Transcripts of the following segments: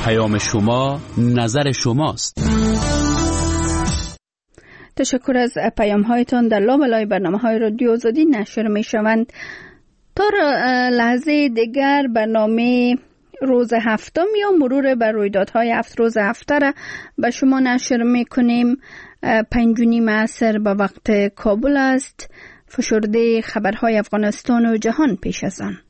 پیام شما نظر شماست. تشکر از پیام هایتان. در لابلای برنامه های رادیو آزادی نشر می شوند. تا لحظه دیگر برنامه روز هفتم یا مرور بر رویدادهای 7 روز هفته را به شما نشر می کنیم. 5:30 عصر به وقت کابل است. فشرده خبرهای افغانستان و جهان پیش از آن.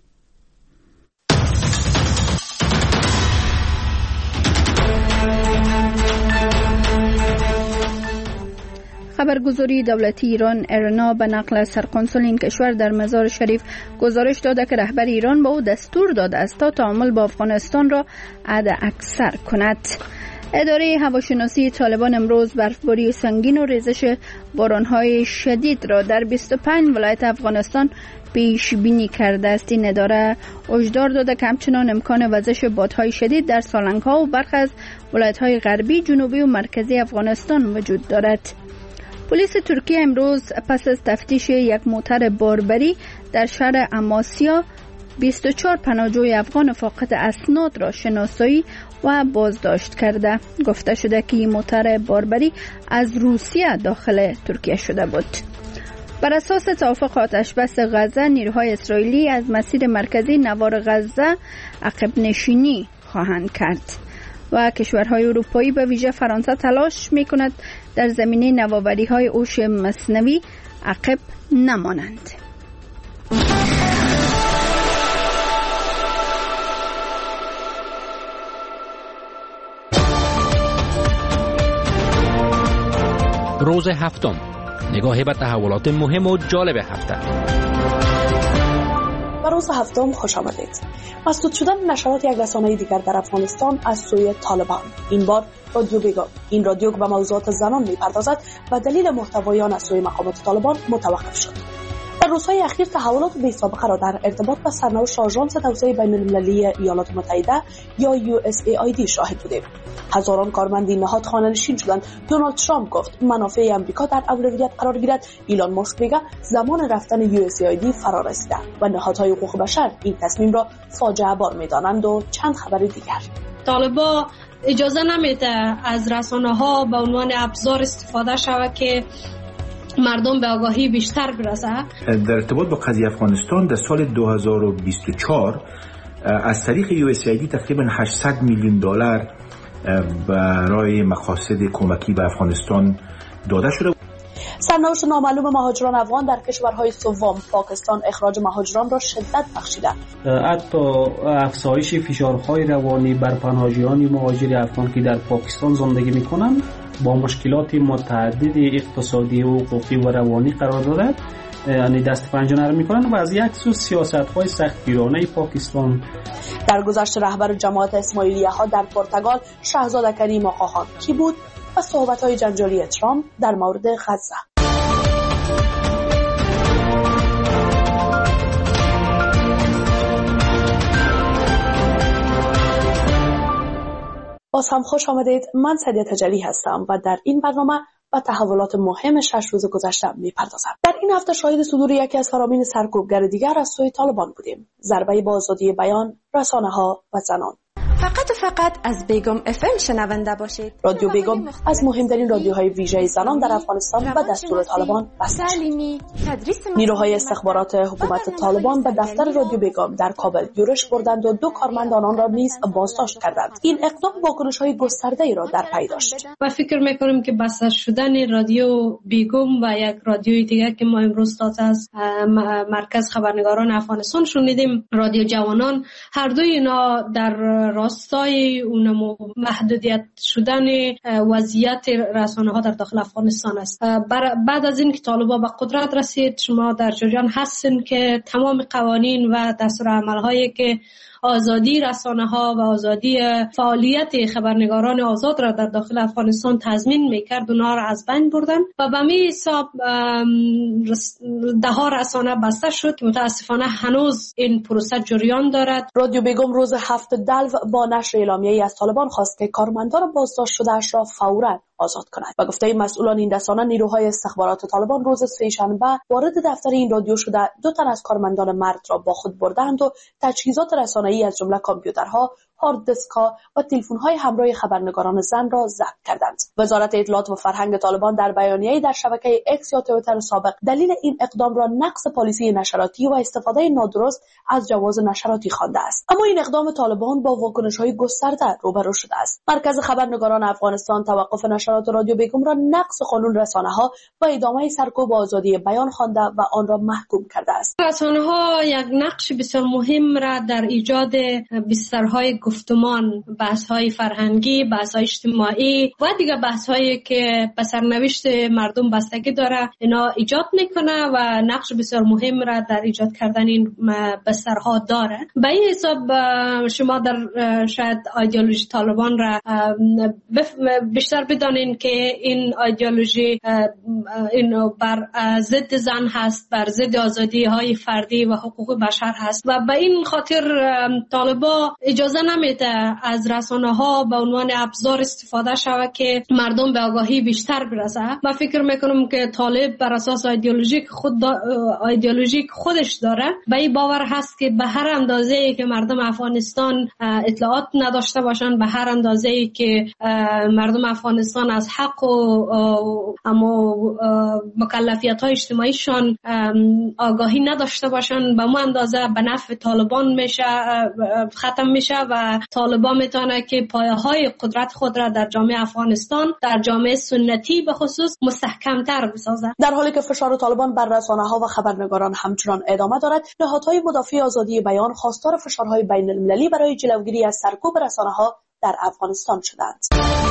خبرگزاری دولتی ایران ارنا به نقل سرقنسول این کشور در مزار شریف گزارش داده که رهبر ایران به او دستور داده است تا تعامل با افغانستان را حداکثر کند. اداره هواشناسی طالبان امروز برفباری سنگین و ریزش بارانهای شدید را در 25 ولایت افغانستان پیش بینی کرده است. این اداره هشدار داده که همچنان امکان وزش بادهای شدید در سالنگ‌ها و برخی از ولایت‌های غربی، جنوبی و مرکزی افغانستان وجود دارد. پلیس ترکیه امروز پس از تفتیش یک موتر باربری در شهر اماسیا 24 پناهجوی افغان فاقد اسناد را شناسایی و بازداشت کرده. گفته شده که این موتر باربری از روسیه داخل ترکیه شده بود. بر اساس توافق آتشبس غزه، نیروهای اسرائیلی از مسیر مرکزی نوار غزه عقب نشینی خواهند کرد و کشورهای اروپایی به ویژه فرانسه تلاش می‌کند در زمینه نوآوری‌های هوش مصنوعی عقب نمانند. روز هفتم، نگاهی به تحولات مهم و جالب هفته. به روز هفتم خوش آمدید. مسدود شدن نشرات یک رسانه دیگر در افغانستان از سوی طالبان. این بار رادیو بیگم. این رادیو که به موضوعات زنان می‌پردازد و دلیل محتوای آن از سوی مقامات طالبان متوقف شد. در روزهای اخیر تحولات بی‌سابقه را در ارتباط با سرنوشت آژانس توسعه بین‌المللی ایالات متحده یا USAID شاهد بودیم. هزاران کارمند این نهاد خانه‌نشین شدند. دونالد ترامپ گفت منافع آمریکا در اولویت قرار گیرد. ایلان ماسک میگه زمان رفتن USAID فرا رسیده و نهادهای حقوق بشر این تصمیم را فاجعه بار می‌دانند و چند خبر دیگر. طالبان اجازه نمیده از رسانه‌ها به عنوان ابزار استفاده شود که مردم به آگاهی بیشتر برسه. در ارتباط با قضیه افغانستان در سال 2024 از طریق USAID تقریبا 800 میلیون دلار برای مقاصد کمکی به افغانستان داده شده. سرنوشت نامعلوم مهاجران افغان در کشورهای سوم پاکستان اخراج مهاجران را شدت بخشیده. حتی افزایش فشارهای روانی بر پناهجویان مهاجر افغان که در پاکستان زندگی می‌کنند با مشکلات متعدد اقتصادی و حقوقی و روانی قرار دارد. یعنی دست پنجه نرم می‌کنند و از یک سو سیاست‌های سختگیرانه پاکستان. در گذشته رهبر جماعت اسماعیلیه‌ها در پرتغال شاهزاده کریم آقاخان کی بود و صحبت‌های جنجالی ترامپ در مورد غزه. باز هم خوش آمدید. من سعدیه تجلی هستم و در این برنامه و تحولات مهم 6 روز گذشته می‌پردازم. در این هفته شاهد صدور یکی از فرامین سرکوبگر دیگر از سوی طالبان بودیم. ضربه به آزادی بیان، رسانه‌ها و زنان. فقط از بیگم FM شنونده باشید. رادیو بیگم از مهمترین رادیوهای ویژه زنان در افغانستان به دستور طالبان بسته شد. نیروهای استخبارات حکومت طالبان به دفتر رادیو بیگم در کابل یورش بردند و 2 کارمند آنان را نیز بازداشت کردند. این اقدام واکنش‌های گسترده‌ای را در پی داشت. و فکر می‌کنم که بسته شدن رادیو بیگم و یک رادیوی دیگر که ما امروز تازه از مرکز خبرنگاران افغانستان شنیدیم، رادیو جوانان، هر دوی اینا در راستای اون محدودیت شدن وضعیت رسانه‌ها در داخل افغانستان است. بعد از این که طالبان به قدرت رسید، شما در جریان هستین که تمام قوانین و دستورالعمل‌هایی که آزادی رسانه‌ها و آزادی فعالیت خبرنگاران آزاد را در داخل افغانستان تضمین می‌کرد، اونها را از بین بردن و به می حساب ده‌ها رسانه بسته شد که متاسفانه هنوز این پروسه جریان دارد. رادیو بیگم روز 7 دلو با نشر اعلامیه‌ای از طالبان خواست که کارمندان بازداشت شده‌اش را فوراً آزاد کند. و گفته مسئولان این رسانه، نیروهای استخبارات طالبان روز سه‌شنبه وارد دفتر این رادیو شده 2 تن از کارمندان مرد را با خود بردند و تجهیزات رسانه‌ای از جمله کامپیوترها، هارد دیسک‌ها و تلفن‌های همراه خبرنگاران زن را ضبط کردند. وزارت اطلاعات و فرهنگ طالبان در بیانیه‌ای در شبکه اکس یا توییتر سابق دلیل این اقدام را نقض پالیسی نشراتی و استفاده نادرست از جواز نشراتی خوانده است. اما این اقدام طالبان با واکنش‌های گسترده روبرو شده است. مرکز خبرنگاران افغانستان توقف نشرات رادیو بیگم را نقض قانون رسانه‌ها و ادامه سرکوب آزادی بیان خوانده و آن را محکوم کرده است. رسانه‌ها یک نقش بسیار مهم را در ایجاد بسترهای گفتمان، بحث‌های فرهنگی، بحث‌های اجتماعی و دیگر بحث‌هایی که به سرنوشت مردم بستگی داره اینا ایجاد میکنه و نقش بسیار مهم را در ایجاد کردن این بسترها داره. به این حساب شما در شاید ایدئولوژی طالبان را بیشتر بدانین که این ایدئولوژی این بر ضد زن هست، بر ضد آزادی های فردی و حقوق بشر هست و به این خاطر طالبا اجازه نمیده از رسانه ها به عنوان ابزار استفاده شود که مردم به آگاهی بیشتر برسه. من فکر میکنم که طالب بر اساس ایدئولوژیک خودش داره به این باور هست که به هر اندازه‌ای که مردم افغانستان اطلاعات نداشته باشند، به هر اندازه‌ای که مردم افغانستان از حق و مکلفیت‌های اجتماعیشان آگاهی نداشته باشند، به اون اندازه به نفع طالبان میشه ختم میشه و طالبان میتونه که پایه‌های قدرت خود را در جامعه افغانستان، در جامعه سنتی به خصوص مستحکم‌تر بسازه. در حالی که فشار طالبان بر رسانه‌ها و خبرنگاران همچنان ادامه دارد، نهادهای مدافع آزادی بیان خواستار فشارهای بین‌المللی برای جلوگیری از سرکوب رسانه‌ها در افغانستان شدند.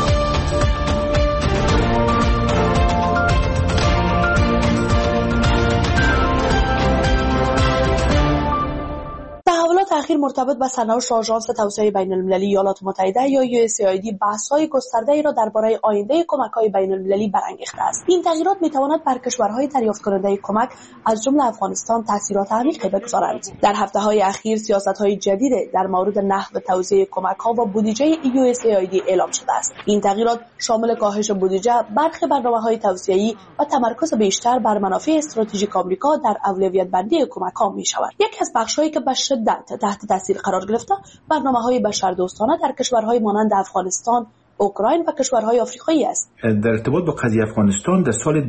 تحولات اخیر مرتبط با سرنوشت آژانس توسعه بین‌المللی ایالات متحده یا USAID بحث‌های گسترده‌ای را درباره آینده کمک‌های بین‌المللی برانگیخته است. این تغییرات می‌تواند بر کشورهای دریافت کننده کمک از جمله افغانستان تاثیرات عمیقی بگذارند. در هفته‌های اخیر سیاست‌های جدید در مورد نحو توزیع کمک‌ها و بودجه USAID اعلام شده است. این تغییرات شامل کاهش بودجه، برخی برنامه‌های توسعه‌ای و تمرکز بیشتر بر منافع استراتژیک آمریکا در اولویت بندی کمک‌ها می‌شود. یکی از بخش‌هایی که به شدت تحت تاثیر قرار گرفته برنامه‌های بشردوستانه در کشورهای مانند افغانستان، اوکراین و کشورهای آفریقایی است. در ارتباط با قضیه افغانستان در سال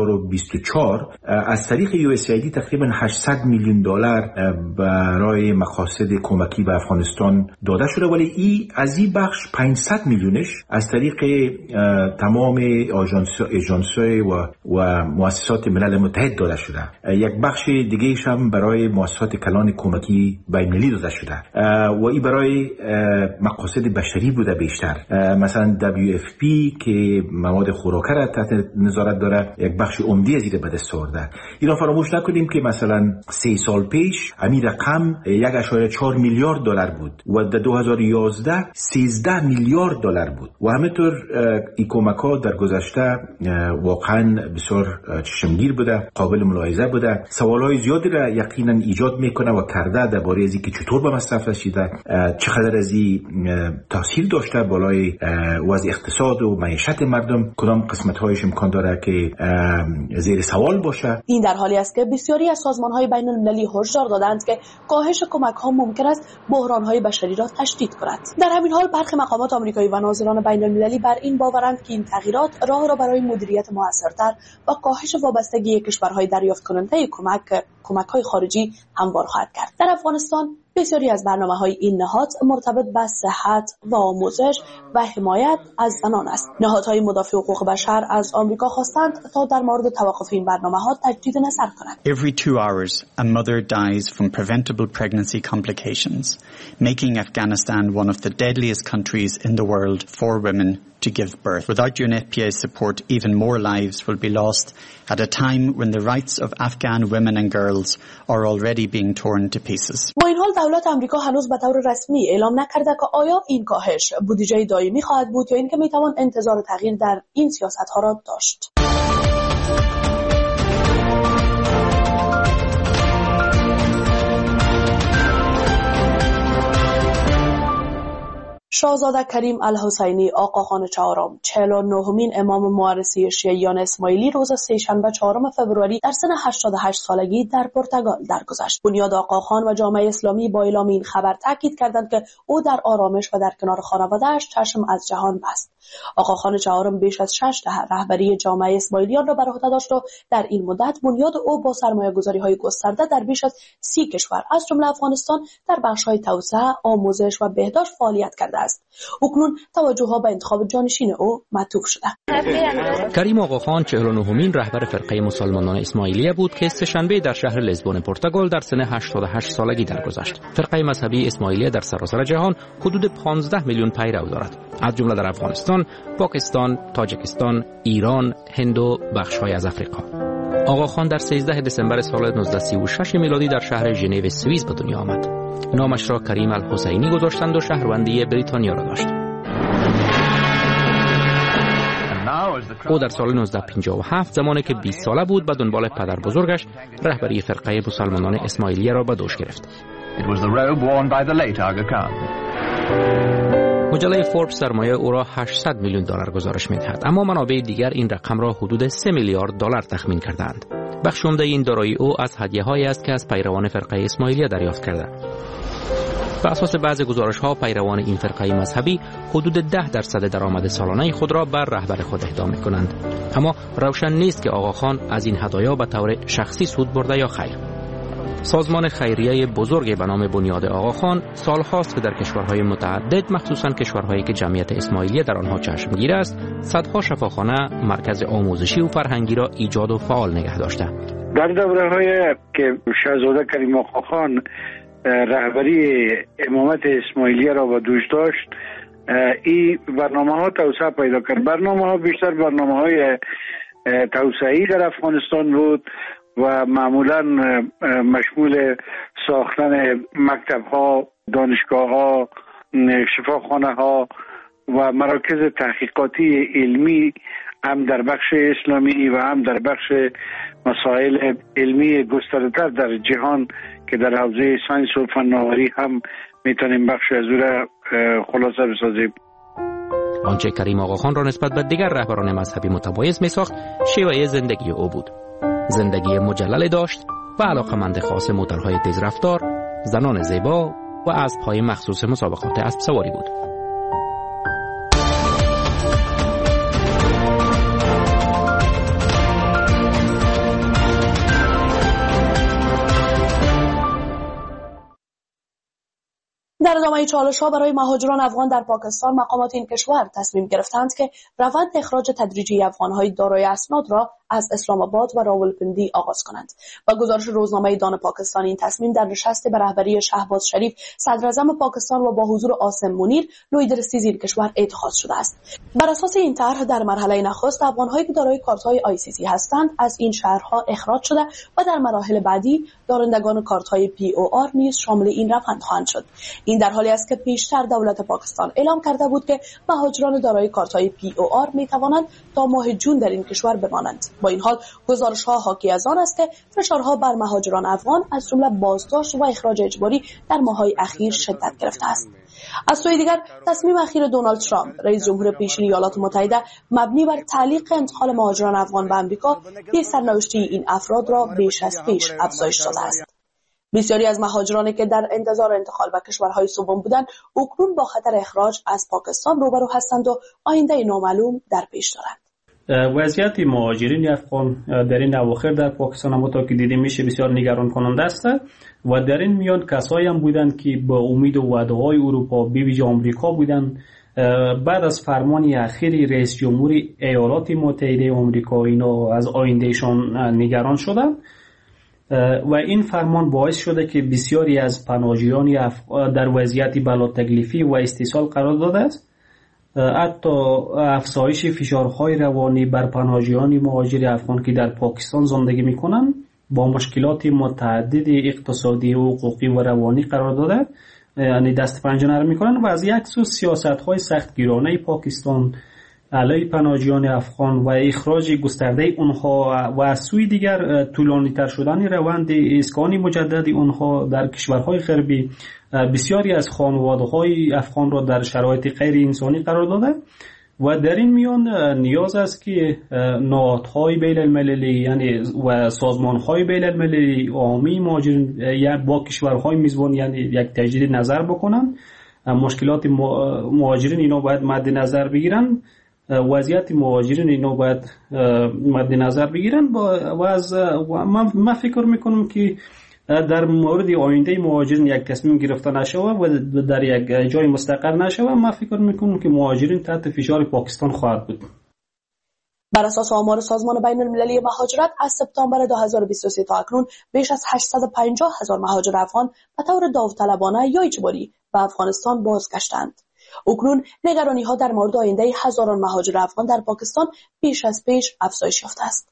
2024 از طریق USAID تقریبا 800 میلیون دلار برای مقاصد کمکی به افغانستان داده شده، ولی از این بخش 500 میلیونش از طریق تمام آژانس‌های و مؤسسات ملل متحد داده شده. یک بخش دیگه‌اش هم برای مؤسسات کلان کمکی بین‌المللی داده شده و این برای مقاصد بشری بوده بیشتر. مثلا WFP که مواد خوراکه را تحت نظارت داره یک بخش عمده از این به دست آورده. اینا فراموش نکنیم که مثلا 3 سال پیش همین رقم 1.4 میلیارد دلار بود و در 2011 13 میلیارد دلار بود و همینطور این کمک‌ها در گذشته واقعا بسیار چشمگیر بوده، قابل ملاحظه بوده. سوال‌های زیادی را یقینا ایجاد میکنه و کرده درباره از اینکه چطور به مصرف رسیده، چقدر از این تاثیر داشته بالای وضع اقتصاد و معیشت مردم، کدام قسمت‌هایش امکان داره که زیر سوال باشه. این در حالی است که بسیاری از سازمان‌های بین‌المللی هشدار دادند که کاهش کمک‌ها ممکن است بحران‌های بشری را تشدید کند. در همین حال برخی مقامات آمریکایی و ناظران بین‌المللی بر این باورند که این تغییرات راه را برای مدیریت موثرتر و کاهش وابستگی کشورهای دریافت کننده کمک‌های خارجی هموار خواهد کرد. در افغانستان بسیاری از برنامه‌های این نهاد مرتبط با صحت و آموزش و حمایت از زنان است. نهادهای مدافع حقوق بشر از آمریکا خواستند تا در مورد توقف این برنامه‌ها تجدید نظر کنند. Every 2 hours a mother dies from preventable pregnancy complications, making Afghanistan one of the deadliest countries in the world for women to give birth. Without UNFPA's support, even more lives will be lost at a time when the rights of Afghan women and girls are already being torn to pieces. با این حال دولت آمریکا هنوز به طور رسمی اعلام نکرده که آیا این کاهش بودجه دائمی خواهد بود یا اینکه میتوان انتظار تغییر در این سیاست‌ها را داشت. شاهزاده کریم الحسینی آقاخان چهارم 49مین امام موارثی شیعیان اسماعیلی روز سه‌شنبه 4 فوریه در سن 88 سالگی در پرتغال درگذشت. بنیاد آقاخان و جامعه اسلامی با اعلام این خبر تاکید کردند که او در آرامش و در کنار خانواده‌اش چشم از جهان بست. آقاخان چهارم بیش از 6 دهه رهبری جامعه اسماعیلیان را بر عهده داشت و در این مدت بنیاد او با سرمایه‌گذاری‌های گسترده در بیش از 30 کشور از جمله افغانستان در بخش‌های توسعه، آموزش و بهداشت فعالیت کرده است. اکنون توجه‌ها به انتخاب جانشین او معطوف شده. کریم آقاخان 49مین رهبر فرقه مسلمانان اسماعیلیه بود که سه‌شنبه در شهر لیزبون پرتغال در سن 88 سالگی درگذشت. فرقه مذهبی اسماعیلیه در سراسر جهان حدود 15 میلیون پیرو دارد، از جمله در افغانستان، پاکستان، تاجیکستان، ایران، هند و بخش‌های از افریقا. آقاخان در 13 دسامبر سال 1936 میلادی در شهر ژنو سوئیس به دنیا آمد. نامش را کریم الحسینی گذاشتند و شهروندی بریتانیا را داشت. او در سال 1957 زمانی که 20 ساله بود به دنبال پدر بزرگش رهبری فرقه مسلمانان اسماعیلیه را به دوش گرفت. مجله فوربس سرمایه او را 800 میلیون دلار گزارش می‌دهد، اما منابع دیگر این رقم را حدود 3 میلیارد دلار تخمین کردند. بخش عمده این دارایی او از هدیه‌هایی است که از پیروان فرقه اسماعیلیه دریافت کرده. بر اساس بعضی گزارش‌ها پیروان این فرقه مذهبی حدود 10% درآمد سالانه خود را بر رهبر خود اهدا می‌کنند، اما روشن نیست که آقاخان از این هدایا به طور شخصی سود برده یا خیر. سازمان خیریه بزرگی به نام بنیاد آقاخان سالهاست که در کشورهای متعدد، مخصوصاً کشورهایی که جمعیت اسماعیلیه در آنها چشمگیر است، صدها شفاخانه، مرکز آموزشی و فرهنگی را ایجاد و فعال نگه داشته. در دوره‌هایی که شاهزاده کریم آقاخان رهبری امامت اسماعیلیه را به دوش داشت، این برنامه‌ها توسعه پیدا کرد. برنامه‌ها بیشتر برنامه‌های توسعه‌ای در افغانستان بود و معمولاً مشمول ساختن مکتب‌ها، دانشگاه‌ها، شفاخانه‌ها و مراکز تحقیقاتی علمی هم در بخش اسلامی و هم در بخش مسائل علمی گسترده‌تر در جهان که در حوزه ساینس و فناوری هم میتونیم بخش از او را خلاصه بسازیم. آنچه کریم آقاخان را نسبت به دیگر رهبران مذهبی متمایز می‌ساخت، شیوه زندگی او بود. زندگی مجلل داشت و علاقمند خاص موتورهای تیز رفتار، زنان زیبا و اسب‌های مخصوص مسابقات اسب سواری بود. در ادامه چالش‌ها برای مهاجران افغان در پاکستان، مقامات این کشور تصمیم گرفتند که روند اخراج تدریجی افغان‌های دارای اسناد را از اسلام آباد و راولپندی آغاز کنند. با گزارش روزنامه دان پاکستان، این تصمیم در نشست به رهبری شهباز شریف صدراعظم پاکستان و با حضور عاصم منیر لویدر این کشور اتخاذ شده است. بر اساس این طرح در مرحله نخست افغان‌هایی که دارای کارت‌های ICC هستند از این شهرها اخراج شده و در مراحل بعدی دارندگان کارت‌های POR نیز شامل این روند خواهند شد. این در حالی است که پیشتر دولت پاکستان اعلام کرده بود که مهاجران دارای کارت‌های POR می‌توانند تا ماه جون در این کشور بمانند. با این حال گزارش‌ها حاکی از آن است که فشارها بر مهاجران افغان از جمله بازداشت و اخراج اجباری در ماه‌های اخیر شدت گرفته است. از سوی دیگر تصمیم اخیر دونالد ترامپ رئیس جمهور پیشین ایالات متحده مبنی بر تعلیق انتقال مهاجران افغان به آمریکا پی سرنوشتی این افراد را بیش از پیش افزایش داده است. بسیاری از مهاجرانی که در انتظار انتقال به کشورهای سوم بودند اکنون با خطر اخراج از پاکستان روبرو هستند و آینده نامعلوم در پیش دارند. وضعیت مهاجرین افغان در این اواخر در پاکستان همونطور که دیده میشه بسیار نگران کننده است و در این میان کسایی هم بودند که با امید و وعده‌های اروپا به ویژه آمریکا بودند. بعد از فرمان اخیر رئیس جمهور ایالات متحده آمریکا اینا از آیندهشان نگران شدند و این فرمان باعث شده که بسیاری از پناهجویان در وضعیت بلا تکلیفی و استیصال قرار داده است. حتی افزایش فشارهای روانی بر پناهجویان مهاجر افغان که در پاکستان زندگی میکنند با مشکلات متعدد اقتصادی و حقوقی و روانی قرار داده، یعنی دست پنجه نرم میکنند و از یک سو سیاست‌های سختگیرانه پاکستان علیه پناهجویان افغان و اخراج گسترده اونها و از سوی دیگر طولانی‌تر شدن روند اسکان مجدد اونها در کشورهای غربی بسیاری از خانواده‌های افغان را در شرایط غیر انسانی قرار داده و در این میان نیاز است که نهادهای بین المللی یعنی و سازمانهای بین المللی عامی مهاجرین یا با کشورهای میزبان یعنی یک تجدید نظر بکنن. مشکلات مهاجرین اینا باید مد نظر بگیرن، وضعیت مهاجرین اینا باید مد نظر بگیرن و من فکر میکنم که در مورد آینده مهاجرین یک تصمیم گرفته نشوه و در یک جای مستقر نشوه، من فکر میکنم که مهاجرین تحت فشار پاکستان خواهد بود. بر اساس آمار سازمان بین المللی مهاجرت از سپتامبر 2023 تا اکنون بیش از 850,000 مهاجر افغان به طور داوطلبانه یا اجباری به افغانستان بازگشتند. اکنون نگرانی‌ها در مورد آینده هزاران مهاجر افغان در پاکستان بیش از پیش افزایش یافته است.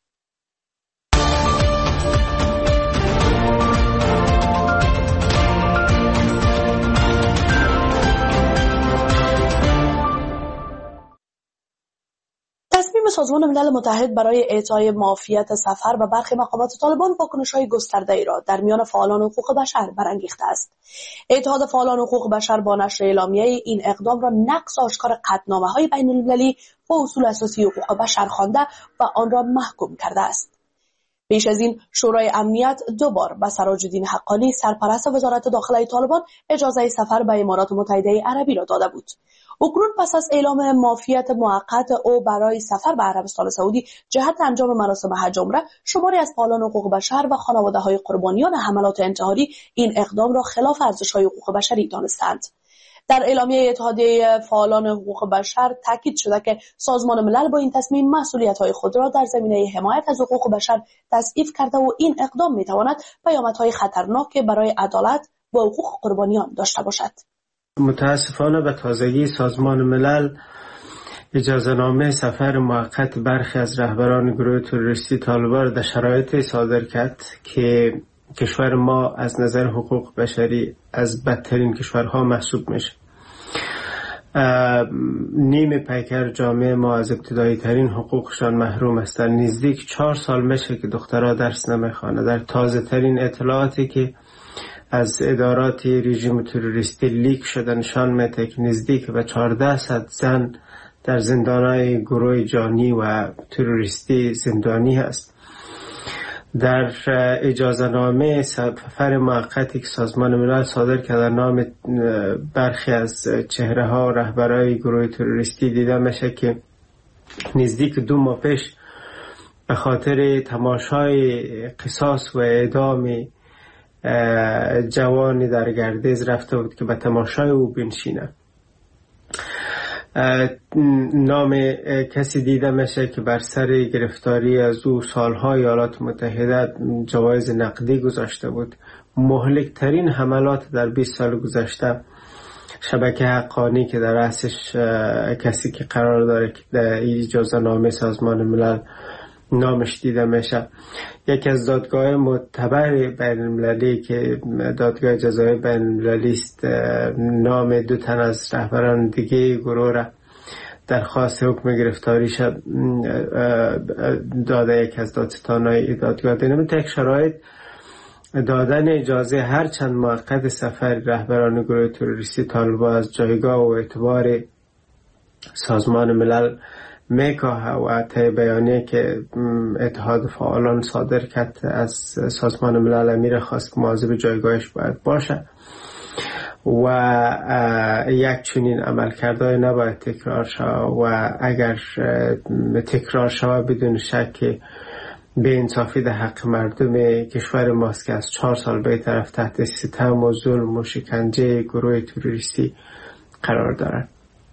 تصمیم سازمان ملل متحد برای اعطای معافیت سفر به برخی مقامات طالبان واکنش‌های گسترده‌ای را در میان فعالان حقوق بشر برانگیخته است. اتحاد فعالان حقوق بشر با نشر اعلامیه این اقدام را نقض آشکار قطعنامه‌های بین‌المللی و اصول اساسی حقوق بشر خوانده و آن را محکوم کرده است. پیش از این شورای امنیت دو بار به سراج الدین حقانی سرپرست وزارت داخله طالبان اجازه سفر به امارات متحده عربی را داده بود. اکنون پس از اعلام معافیت موقت او برای سفر به عربستان سعودی جهت انجام مراسم حج عمره، شماری از فعالان حقوق بشر و خانواده‌های قربانیان حملات انتحاری این اقدام را خلاف ارزش‌های حقوق بشری دانستند. در اعلامیه اتحادیه فعالان حقوق بشر تاکید شده که سازمان ملل با این تصمیم مسئولیت‌های خود را در زمینه حمایت از حقوق بشر تضعیف کرده و این اقدام می‌تواند پیامدهای خطرناک برای عدالت و حقوق قربانیان داشته باشد. متاسفانه به تازگی سازمان ملل اجازه‌نامه سفر موقت برخی از رهبران گروه تروریستی طالبان در شرایط صادر کرد که کشور ما از نظر حقوق بشری از بدترین کشورها محسوب میشه. نیم پیکر جامعه ما از ابتدایی ترین حقوقشان محروم است. در نزدیک 4 سال میشه که دخترها درس نمیخوانند. در تازه ترین اطلاعاتی که از ادارات رژیم تروریستی لیک شده نشان میده که نزدیک به 1400 زن در زندانهای گروه جانی و تروریستی زندانی است. در اجازه‌نامه سفر موقتی که سازمان ملل صادر کرده نام برخی از چهره‌ها و رهبرای گروه تروریستی دیده میشه که نزدیک 2 ماه پیش به خاطر تماشای قصاص و اعدام جوانی در گردیز رفته بود که به تماشای او بنشینه. نام کسی دیده میشه که بر سر گرفتاری از او سالهای ایالات متحده جوایز نقدی گذاشته بود. مهلک ترین حملات در 20 سال گذشته شبکه حقانی که در رأسش کسی که قرار داره که در اجازه‌نامه سازمان ملل نامش دیده میشه. یکی از دادگاه معتبر بین المللی که دادگاه جزای بین المللی است نام 2 تن از رهبران دیگه گروه را درخواست حکم گرفتاری داده. یک از دادستانهای دادگاه دینم تک شرایط دادن اجازه هر چند موقت سفر رهبران گروه تروریستی طالبان از جایگاه و اعتبار سازمان ملل میکاهه و طی بیانیه که اتحاد فعالان صادر کرد از سازمان ملل امیر خواست که مواظب جایگاهش باید باشه و یک چنین عملکردهای نباید تکرار شود و اگر تکرار شود بدون شک به انصافی در حق مردم کشور ماست که از 4 سال به طرف تحت ستم و ظلم و شکنجه گروه تروریستی قرار دارند.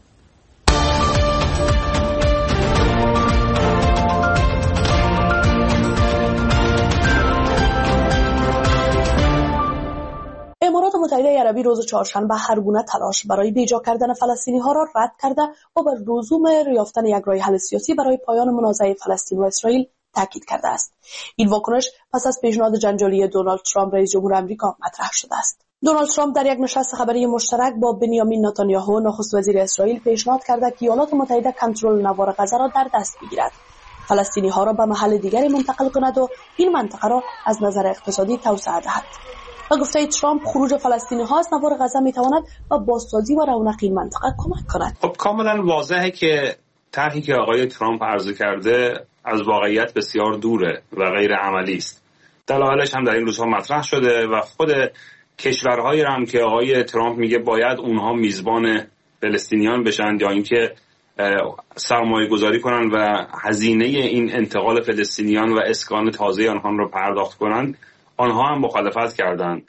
امارات متحده عربی روز چهارشنبه هر گونه تلاش برای بیجا کردن فلسطینی ها را رد کرده و بر لزوم یافتن یک راه حل سیاسی برای پایان منازعه فلسطین و اسرائیل تاکید کرده است. این واکنش پس از پیشنهاد جنجالی دونالد ترامپ رئیس جمهور آمریکا مطرح شده است. دونالد ترامپ در یک نشست خبری مشترک با بنیامین نتانیاهو نخست وزیر اسرائیل پیشنهاد کرده که ایالات متحده کنترل نوار غزه را در دست بگیرد، فلسطینی ها را به محل دیگری منتقل کند و این منطقه را از نظر اقتصادی توسعه دهد. و گفته ترامپ خروج فلسطینی ها از نوار غزه می تواند به بازسازی و رونق این منطقه کمک کند. خب کاملا واضحه که طرحی که آقای ترامپ عرضه کرده از واقعیت بسیار دوره و غیر عملی است. دلایلش هم در این روزها مطرح شده و خود کشورهایی هم که آقای ترامپ میگه باید اونها میزبان فلسطینیان بشن یا اینکه سرمایه گذاری کنن و هزینه این انتقال فلسطینیان و اسکان تازه آنها رو پرداخت کنند، آنها هم مخالفت کردند.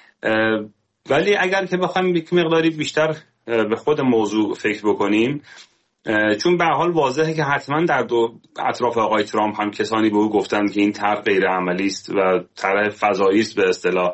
ولی اگر که بخوایم یک مقداری بیشتر به خود موضوع فکر بکنیم، چون به حال واضحه که حتما در اطراف آقای ترامپ هم کسانی به او گفتند که این طرح غیر عملی است و طرح فضایی است به اصطلاح،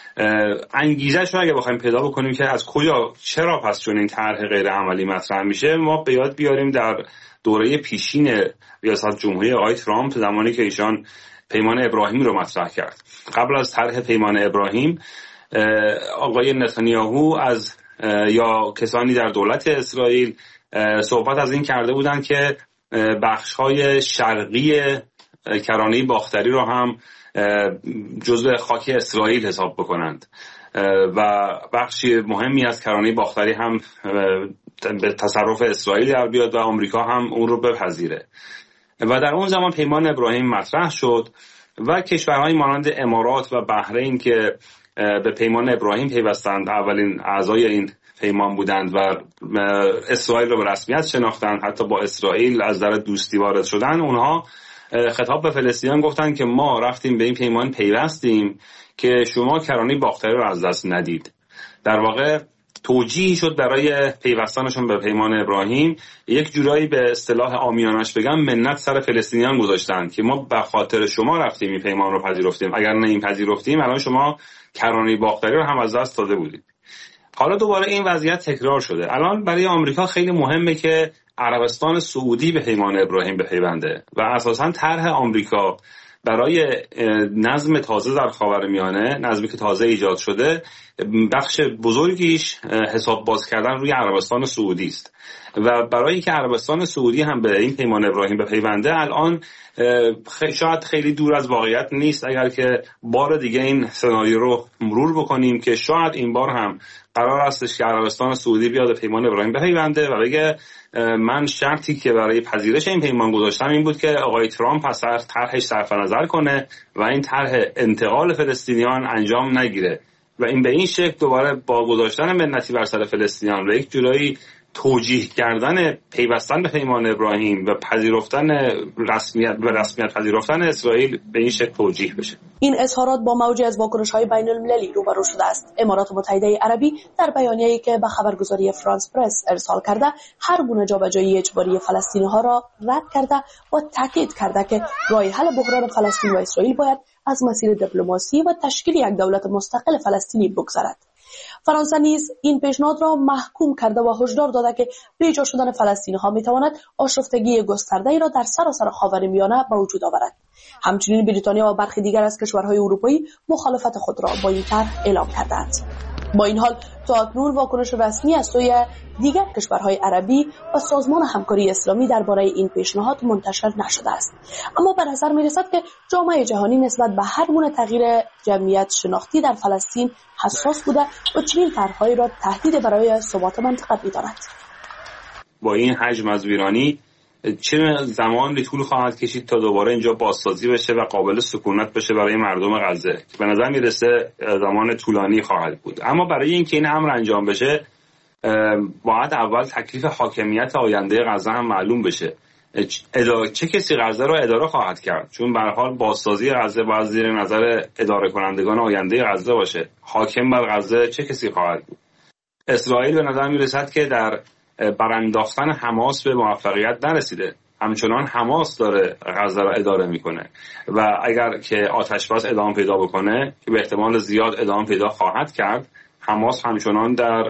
انگیزش رو اگه بخوایم پیدا بکنیم که از کجا چرا پس چون این طرح غیر عملی مطرح میشه، ما به یاد بیاریم در دوره پیشین ریاست جمهوری آقای ترامپ زمانی که ایشان پیمان ابراهیم رو مطرح کرد. قبل از طرح پیمان ابراهیم آقای نتانیاهو یا کسانی در دولت اسرائیل صحبت از این کرده بودند که بخش‌های شرقی کرانه باختری رو هم جزء خاک اسرائیل حساب بکنند و بخشی مهمی از کرانه باختری هم به تصرف اسرائیل در بیاد و آمریکا هم اون رو بپذیره. و در اون زمان پیمان ابراهیم مطرح شد و کشورهای مانند امارات و بحرین که به پیمان ابراهیم پیوستند، اولین اعضای این پیمان بودند و اسرائیل رو به رسمیت شناختند، حتی با اسرائیل از در دوستی وارد شدن، اونها خطاب به فلسطینیان گفتند که ما رفتیم به این پیمان پیوستیم که شما کرانه باختری رو از دست ندید. در واقع توجیهی شد برای پیوستنشون به پیمان ابراهیم، یک جورایی به اصطلاح عامیانش بگم منت سر فلسطینیان گذاشتند که ما به خاطر شما رفتیم این پیمان رو پذیرفتیم، اگر نه این پذیرفتیم الان شما کرانه باختری رو هم از دست داده بودید. حالا دوباره این وضعیت تکرار شده. الان برای آمریکا خیلی مهمه که عربستان سعودی به پیمان ابراهیم بپیونده و اساساً طرح آمریکا برای نظم تازه در خاورمیانه، نظمی که تازه ایجاد شده، بخش بزرگیش حساب باز کردن روی عربستان سعودی است و برای اینکه عربستان سعودی هم به این پیمان ابراهیم بپیونده الان شاید خیلی دور از واقعیت نیست اگر که بار دیگه این سناریو رو مرور بکنیم که شاید این بار هم قرار استش که عربستان سعودی بیاد به پیمان ابراهیم بپیونده و بگه من شرطی که برای پذیرش این پیمان گذاشتم این بود که آقای ترامپ از طرحش صرف نظر کنه و این طرح انتقال فلسطینیان انجام نگیره و این به این شکل دوباره با گذاشتن منتی بر سر فلسطینیان و یک جورایی توجیه کردن پیوستن به پیمان ابراهیم و پذیرفتن رسمیت پذیرفتن اسرائیل به این شکل توجیه بشه. این اظهارات با موجی از واکنش‌های بین‌المللی روبرو شده است. امارات متحده عربی در بیانیه‌ای که به خبرگزاری فرانس پرس ارسال کرده هر گونه جابجایی اجباری فلسطینی‌ها را رد کرده و تاکید کرده که راه حل بحران فلسطین و اسرائیل باید از مسیر دیپلماسی و تشکیل یک دولت مستقل فلسطینی بگذرد. فرانسه نیز این پیشنهاد را محکوم کرده و هشدار داده که بیجا شدن فلسطینی‌ها می‌تواند آشفتگی گسترده‌ای را در سراسر خاورمیانه به وجود آورد. همچنین بریتانیا و برخی دیگر از کشورهای اروپایی مخالفت خود را با این طرح اعلام کردند. با این حال تا اکنون واکنش رسمی از سوی دیگر کشورهای عربی و سازمان همکاری اسلامی درباره این پیشنهاد منتشر نشده است، اما به نظر می‌رسد که جامعه جهانی نسبت به هر گونه تغییر جمعیت شناختی در فلسطین حساس بوده و چنین طرح‌هایی را تهدید برای ثبات منطقه می‌داند. با این حجم از ویرانی چه زمانی طول خواهد کشید تا دوباره اینجا بازسازی بشه و قابل سکونت بشه برای مردم غزه؟ به نظر میرسه زمان طولانی خواهد بود. اما برای اینکه این امر انجام بشه باید اول تکلیف حاکمیت آینده غزه هم معلوم بشه. چه کسی غزه رو اداره خواهد کرد؟ چون به هر حال بازسازی غزه باید زیر نظر اداره کنندگان آینده غزه باشه. حاکم بر غزه چه کسی خواهد بود؟ اسرائیل به نظر میرسد که در برانداختن حماس به موفقیت نرسیده. همچنان حماس داره غزه را اداره میکنه و اگر که آتش بس ادامه پیدا بکنه که به احتمال زیاد ادامه پیدا خواهد کرد، حماس همچنان در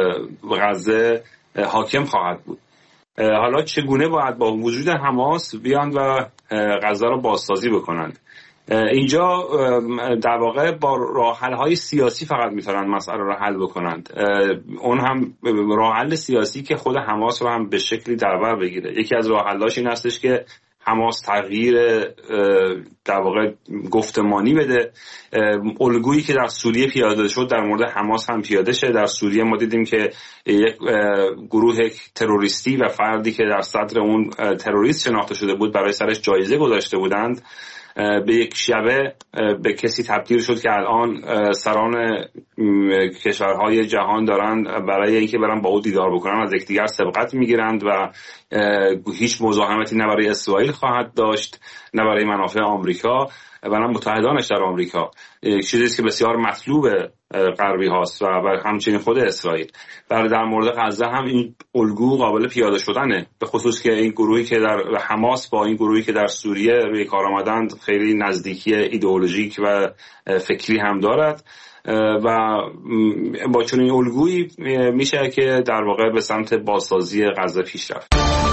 غزه حاکم خواهد بود. حالا چگونه باید با وجود حماس بیان و غزه را بازسازی بکنند؟ اینجا در واقع با راه حل های سیاسی فقط میتونن مسئله رو حل بکنند. اون هم راه حل سیاسی که خود حماس رو هم به شکلی در بر بگیره. یکی از راه حل‌هاش این هستش که حماس تغییر در واقع گفتمانی بده. الگویی که در سوریه پیاده شد در مورد حماس هم پیاده شه. در سوریه ما دیدیم که یک گروه تروریستی و فردی که در صدر اون تروریست شناخته شده بود برای سرش جایزه گذاشته بودند، به یک شبه به کسی تبدیل شد که الان سران کشورهای جهان دارند برای اینکه برن با او دیدار بکنن از یکدیگر سبقت میگیرند و هیچ مزاحمتی نه برای اسرائیل خواهد داشت نه برای منافع آمریکا و نه متحدانش در آمریکا. یک چیزی که بسیار مطلوب غربی هاست و همچنین خود اسرائیل. در مورد غزه هم این الگو قابل پیاده شدنه، به خصوص که این گروهی که در حماس با این گروهی که در سوریه روی کار آمدند خیلی نزدیکی ایدئولوژیک و فکری هم دارد و با چنین الگویی میشه که در واقع به سمت بازسازی غزه پیش رفت.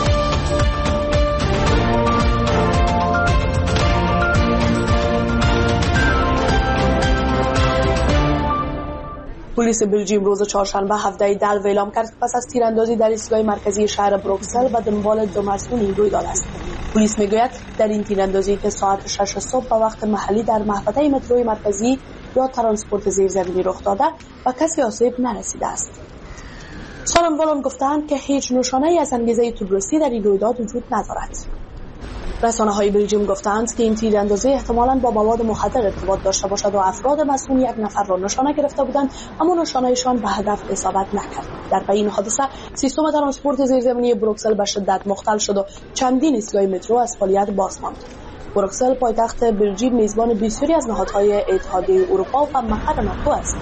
پلیس بلژیم روز چهارشنبه 17 دلو اعلام کرد پس از تیراندازی در ایستگاه مرکزی شهر بروکسل و دنبال دو مسئول این رویداد است. پلیس میگوید در این تیراندازی که ساعت 6 صبح به وقت محلی در محوطه متروی مرکزی یا ترانسپورت زیرزمینی رخ داده و کسی آسیب نرسیده است. سالموالان گفتند که هیچ نشانه‌ای از انگیزه تروریستی در این رویداد وجود ندارد. رسانه‌های بلژیم گفتند که این تیراندازی احتمالاً با مواد مخدر ارتباط داشته باشد و افراد مسئول یک نفر را نشانه گرفته بودند اما نشانه‌شان به هدف اصابت نکرد. در پی حادثه سیستم ترانسپورت زیرزمینی بروکسل به شدت مختل شد و چندین ایستگاه مترو از فعالیت باز ماند. بروکسل پایتخت بلژیم میزبان بسیاری از نهادهای اتحادیه اروپا و مقر ناتو است.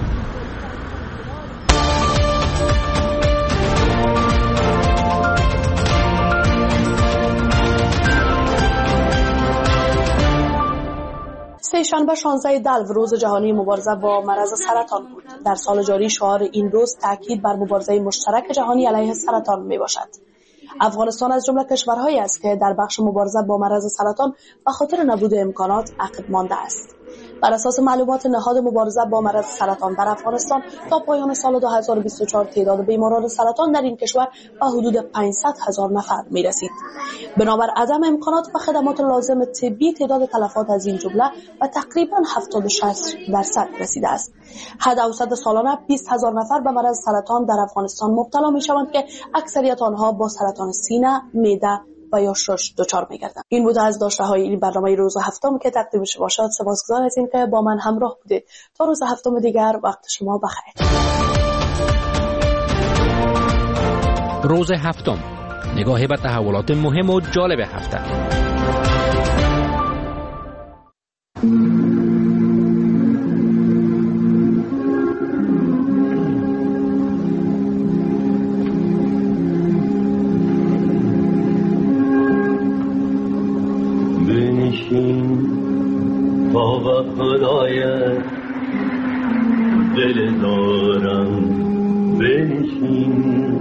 سه‌شنبه 16 دلو روز جهانی مبارزه با مرض سرطان بود. در سال جاری شعار این روز تاکید بر مبارزه مشترک جهانی علیه سرطان می باشد. افغانستان از جمله کشورهایی است که در بخش مبارزه با مرض سرطان به خاطر نبود امکانات عقب مانده است. بر اساس معلومات نهاد مبارزه با مرض سرطان در افغانستان تا پایان سال 2024 تعداد بیماران سرطان در این کشور به حدود 500,000 نفر می رسید. بنابر عدم امکانات و خدمات لازم طبی تعداد تلفات از این جمله و تقریبا 76% رسیده است. حد اوسط سالانه 20,000 نفر به مرض سرطان در افغانستان مبتلا می شوند که اکثریت آنها با سرطان سینه، معده و یا شش دچار می‌گردند. این بوده از داشته‌های این برنامه روز هفتم که تقدیم شما شد. سپاسگزار از اینکه با من همراه بودید. تا روز هفتم دیگر وقت شما بخیر. روز هفتم، نگاهی به تحولات مهم و جالب هفته. بابا خدایت دل دارم بنشین،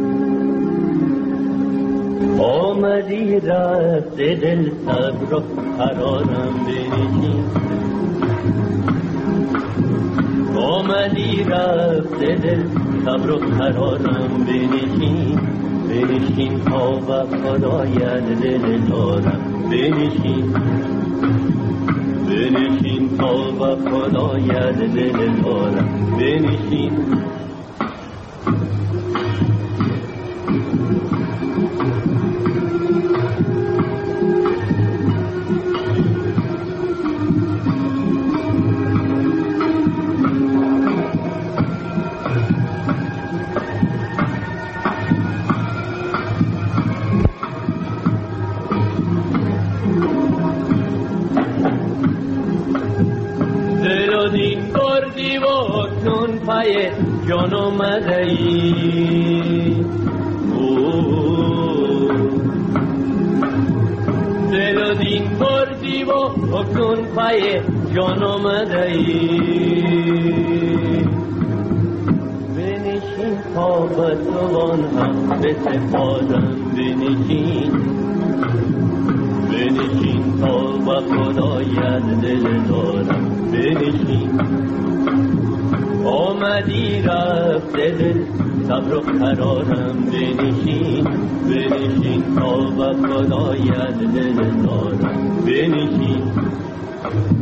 آمدی رفت دل صبر و قرارم بنشین، آمدی رفت دل صبر و قرارم بنشین، بنشین بابا خدایت دل دارم بنشین، بنشین تا با خدایت دل دارم بنشین. جان آمده ای دل و دین بردی و اکنون پای جان آمده ای، بنشین تا به توان هم به سپادم بنشین، بنشین تا با خدایت دل دارم بنشین آمدی رفته دل صبر و قرارم بنشین تا با خدایت دل دارم بنشین